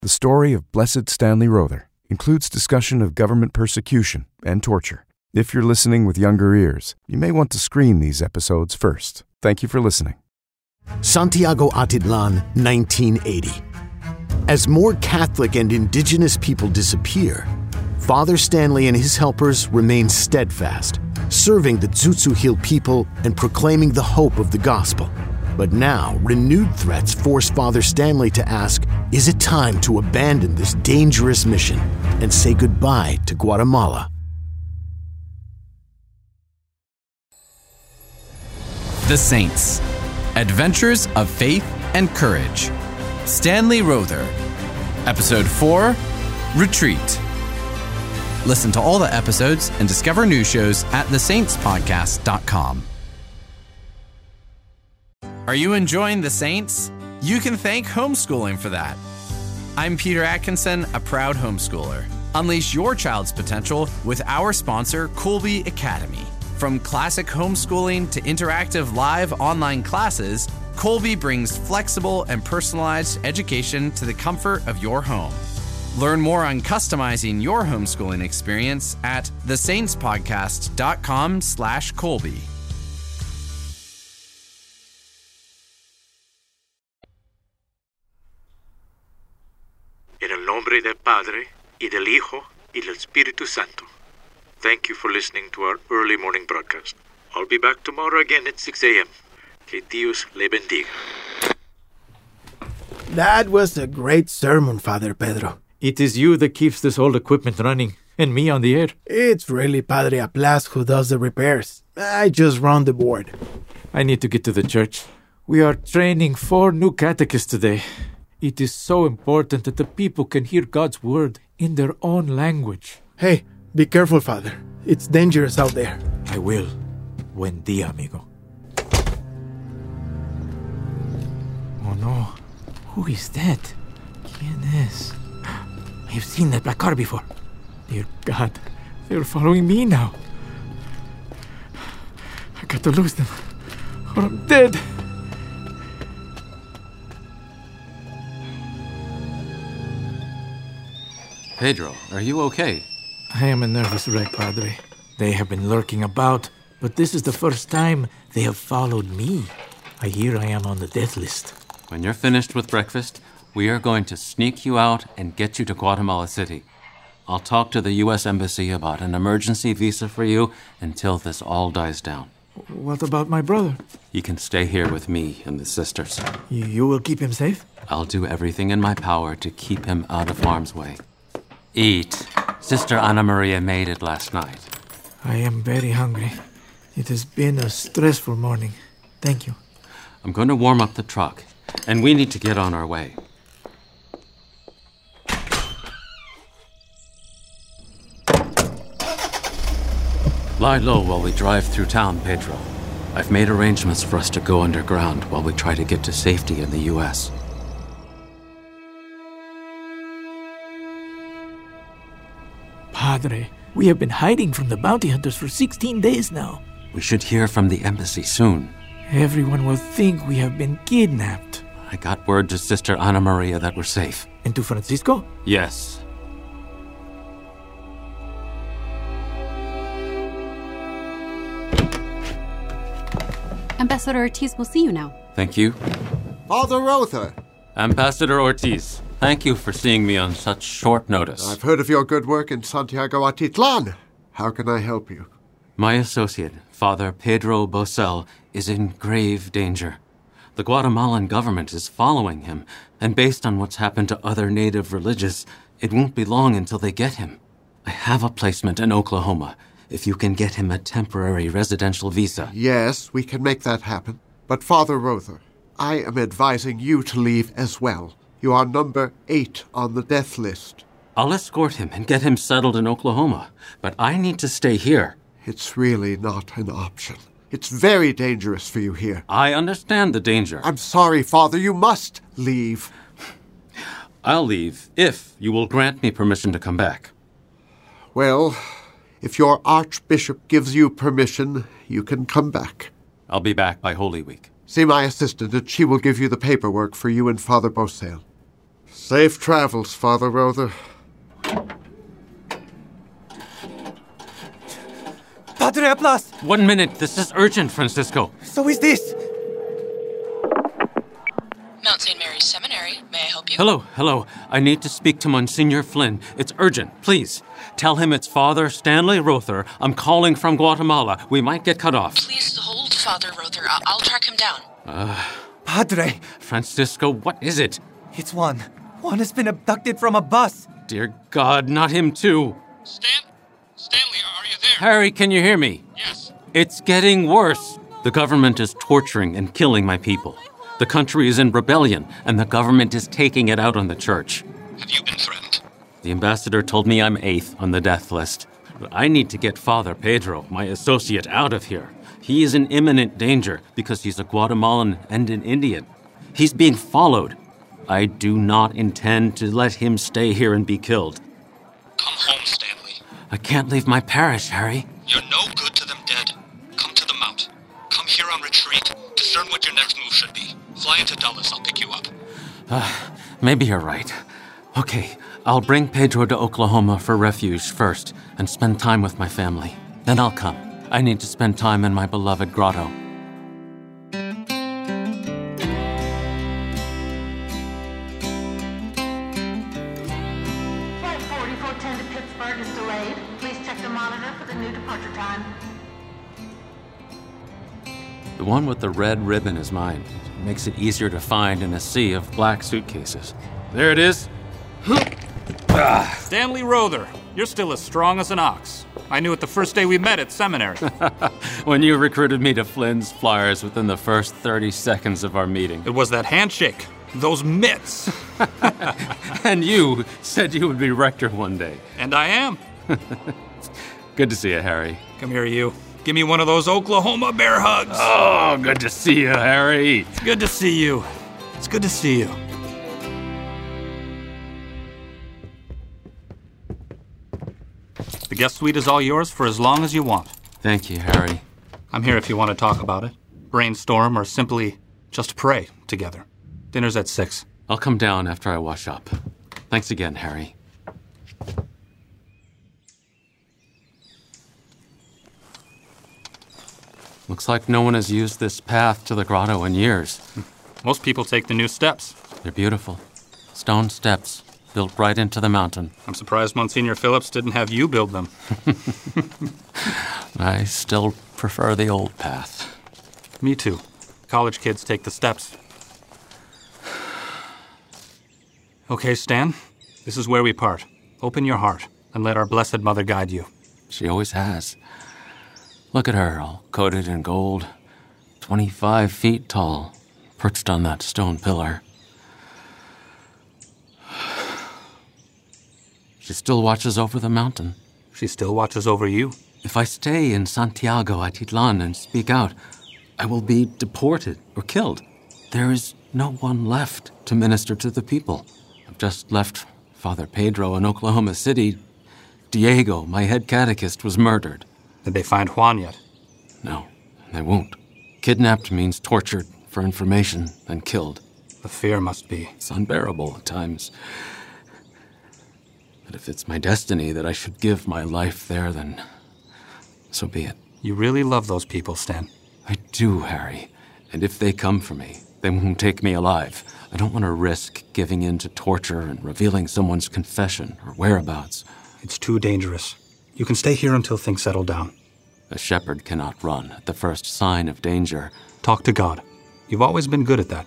The story of Blessed Stanley Rother includes discussion of government persecution and torture. If you're listening with younger ears, you may want to screen these episodes first. Thank you for listening. Santiago Atitlan, 1980. As more Catholic and indigenous people disappear, Father Stanley and his helpers remain steadfast, serving the Tsutsuhil people and proclaiming the hope of the gospel. But now, renewed threats force Father Stanley to ask, is it time to abandon this dangerous mission and say goodbye to Guatemala? The Saints. Adventures of Faith and Courage. Stanley Rother. Episode 4, Retreat. Listen to all the episodes and discover new shows at thesaintspodcast.com. Are you enjoying The Saints? You can thank homeschooling for that. I'm Peter Atkinson, a proud homeschooler. Unleash your child's potential with our sponsor, Colby Academy. From classic homeschooling to interactive live online classes, Colby brings flexible and personalized education to the comfort of your home. Learn more on customizing your homeschooling experience at thesaintspodcast.com/Colby. En el nombre del Padre, y del Hijo, y del Espíritu Santo. Thank you for listening to our early morning broadcast. I'll be back tomorrow again at 6 a.m. Que Dios le bendiga. That was a great sermon, Father Pedro. It is you that keeps this old equipment running, and me on the air. It's really Padre Aplas who does the repairs. I just run the board. I need to get to the church. We are training 4 new catechists today. It is so important that the people can hear God's word in their own language. Hey, be careful, Father. It's dangerous out there. I will. Buen día, amigo. Oh no. Who is that? ¿Quién es? I've seen that black car before. Dear God, they're following me now. I got to lose them, or I'm dead. Pedro, are you okay? I am a nervous wreck, Padre. They have been lurking about, but this is the first time they have followed me. I hear I am on the death list. When you're finished with breakfast, we are going to sneak you out and get you to Guatemala City. I'll talk to the U.S. Embassy about an emergency visa for you until this all dies down. What about my brother? You can stay here with me and the sisters. You will keep him safe? I'll do everything in my power to keep him out of harm's way. Eat. Sister Ana Maria made it last night. I am very hungry. It has been a stressful morning. Thank you. I'm going to warm up the truck, and we need to get on our way. Lie low while we drive through town, Pedro. I've made arrangements for us to go underground while we try to get to safety in the U.S. Padre, we have been hiding from the bounty hunters for 16 days now. We should hear from the embassy soon. Everyone will think we have been kidnapped. I got word to Sister Ana Maria that we're safe. And to Francisco? Yes. Ambassador Ortiz will see you now. Thank you. Father Rother. Ambassador Ortiz, thank you for seeing me on such short notice. I've heard of your good work in Santiago Atitlan. How can I help you? My associate, Father Pedro Bosel, is in grave danger. The Guatemalan government is following him, and based on what's happened to other native religious, it won't be long until they get him. I have a placement in Oklahoma, if you can get him a temporary residential visa. Yes, we can make that happen. But Father Rother, I am advising you to leave as well. You are number 8 on the death list. I'll escort him and get him settled in Oklahoma, but I need to stay here. It's really not an option. It's very dangerous for you here. I understand the danger. I'm sorry, Father. You must leave. I'll leave if you will grant me permission to come back. Well, if your Archbishop gives you permission, you can come back. I'll be back by Holy Week. See my assistant, and she will give you the paperwork for you and Father Bosel. Safe travels, Father Rother. Padre Aplas! 1 minute. This is urgent, Francisco. So is this. Mount St. Mary's Seminary. May I help you? Hello. I need to speak to Monsignor Flynn. It's urgent, please. Tell him it's Father Stanley Rother. I'm calling from Guatemala. We might get cut off. Please hold, Father Rother. I'll track him down. Padre, Francisco, what is it? it's Juan. Juan has been abducted from a bus. Dear God, not him too. Stanley, are you there? Harry, can you hear me? Yes. It's getting worse. The government is torturing and killing my people. The country is in rebellion, and the government is taking it out on the church. Have you been threatened? The ambassador told me I'm 8th on the death list. But I need to get Father Pedro, my associate, out of here. He is in imminent danger because he's a Guatemalan and an Indian. He's being followed. I do not intend to let him stay here and be killed. Come home, Stanley. I can't leave my parish, Harry. You're no good to them dead. Come to the mount. Come here on retreat. Discern what your next move should be. Fly into Dulles. I'll pick you up. Maybe you're right. Okay, I'll bring Pedro to Oklahoma for refuge first and spend time with my family. Then I'll come. I need to spend time in my beloved grotto. Flight 4410 to Pittsburgh is delayed. Please check the monitor for the new departure time. The one with the red ribbon is mine. It makes it easier to find in a sea of black suitcases. There it is. Stanley Rother, you're still as strong as an ox. I knew it the first day we met at seminary. When you recruited me to Flynn's Flyers within the first 30 seconds of our meeting. It was that handshake, those mitts. And you said you would be rector one day. And I am. Good to see you, Harry. Come here, you. Give me one of those Oklahoma bear hugs. Oh, good to see you, Harry. It's good to see you. It's good to see you. The guest suite is all yours for as long as you want. Thank you, Harry. I'm here if you want to talk about it, brainstorm, or simply just pray together. Dinner's at 6. I'll come down after I wash up. Thanks again, Harry. Looks like no one has used this path to the grotto in years. Most people take the new steps. They're beautiful. Stone steps built right into the mountain. I'm surprised Monsignor Phillips didn't have you build them. I still prefer the old path. Me too. College kids take the steps. Okay, Stan, this is where we part. Open your heart and let our Blessed Mother guide you. She always has. Look at her, all coated in gold, 25 feet tall, perched on that stone pillar. She still watches over the mountain. She still watches over you. If I stay in Santiago Atitlan and speak out, I will be deported or killed. There is no one left to minister to the people. I've just left Father Pedro in Oklahoma City. Diego, my head catechist, was murdered. Did they find Juan yet? No, they won't. Kidnapped means tortured for information, then killed. The fear must be. It's unbearable at times. But if it's my destiny that I should give my life there, then so be it. You really love those people, Stan. I do, Harry. And if they come for me, they won't take me alive. I don't want to risk giving in to torture and revealing someone's confession or whereabouts. It's too dangerous. You can stay here until things settle down. A shepherd cannot run at the first sign of danger. Talk to God. You've always been good at that.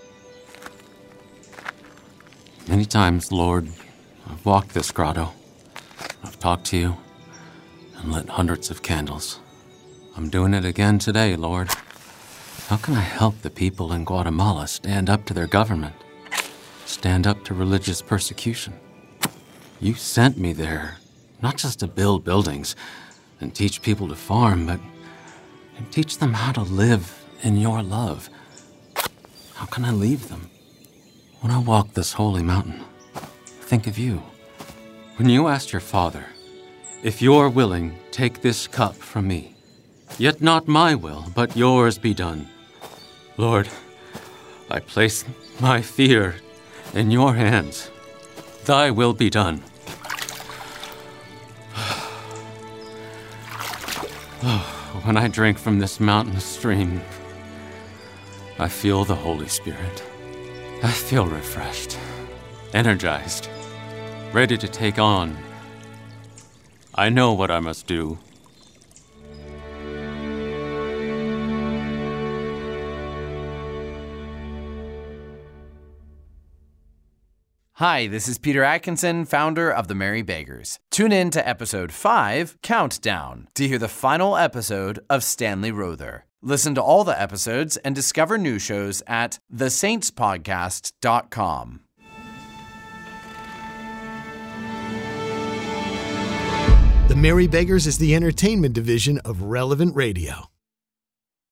Many times, Lord, I've walked this grotto. I've talked to you and lit hundreds of candles. I'm doing it again today, Lord. How can I help the people in Guatemala stand up to their government? Stand up to religious persecution? You sent me there, not just to build buildings and teach people to farm, but to teach them how to live in your love. How can I leave them? When I walk this holy mountain, think of you. When you asked your father, if you're willing, take this cup from me. Yet not my will, but yours be done. Lord, I place my fear in your hands. Thy will be done. When I drink from this mountain stream, I feel the Holy Spirit. I feel refreshed, energized, ready to take on. I know what I must do. Hi, this is Peter Atkinson, founder of The Merry Beggars. Tune in to episode 5, Countdown, to hear the final episode of Stanley Rother. Listen to all the episodes and discover new shows at thesaintspodcast.com. The Merry Beggars is the entertainment division of Relevant Radio.